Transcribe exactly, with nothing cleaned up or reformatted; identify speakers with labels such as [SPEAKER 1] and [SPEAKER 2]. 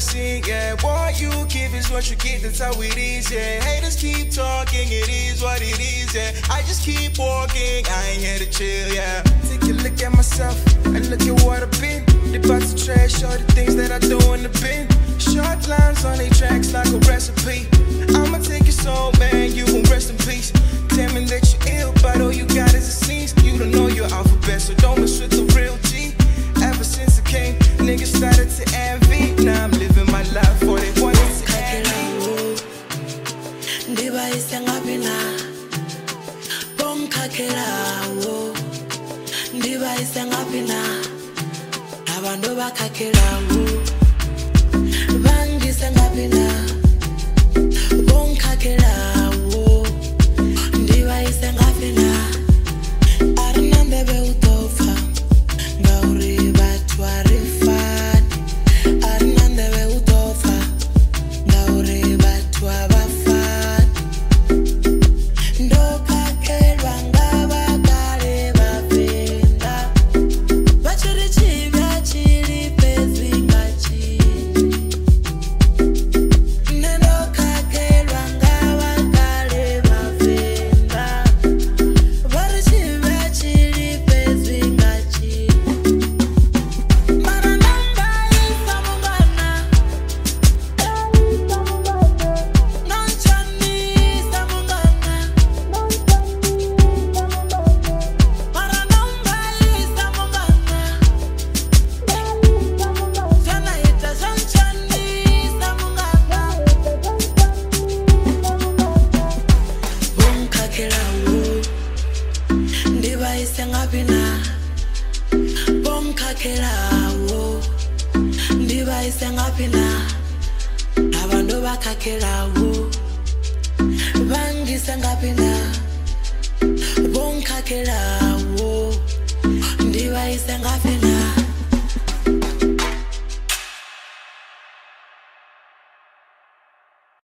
[SPEAKER 1] sing, yeah. What you give is what you get, that's how it is, yeah. Haters keep talking, it is what it is, yeah. I just keep walking, I ain't here to chill, yeah. Take a look at myself and look at what I've been. They bout to trash all the things that I do in the bin. Short lines on they tracks like a recipe. I'ma take your soul, man, you won't rest in peace. Tell me that you're ill, but all you got is a sneeze. You don't know your alphabet, so don't mess with the real G. Ever since I came, niggas started to envy. Now I'm living my life for they wanted to envy.
[SPEAKER 2] Ndiba isengabina Bom kakelawo Ndiba isengabina Abantu bakakelawo Bangi sengabina Bom kakelawo Ndiba isengabina Arnande be utofa Ngauri batwa refani Arnande be utofa Ngauri batwa bafani Ndoka kelwa ngaba kare bapenda Bachiri chivya chiri pezi ngachi Ndoka kelwa ngaba kare bapenda Bachiri chivya chiri pezi ngachi Mara namba isamungana Nonchani samungana Mara namba isamungana Jana ita janchani samungana Bonkakelawo Ndiba isengabina Bonkakelawo Ndiba isengabina Abantu bakakelawo Bangi sengabina Bonkakelawo